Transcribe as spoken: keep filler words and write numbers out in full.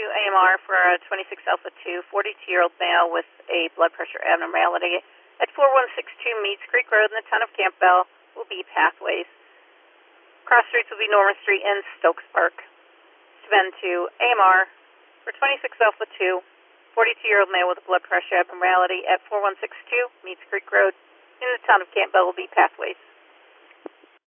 A M R for a twenty-six Alpha two, forty-two-year-old male with a blood pressure abnormality at four one six two Meads Creek Road in the town of Campbell. Will be pathways. Cross streets will be Norman Street and Stokes Park. Spend to A M R for twenty-six Alpha two, forty-two-year-old male with a blood pressure abnormality at four one six two Meads Creek Road in the town of Campbell. Will be pathways.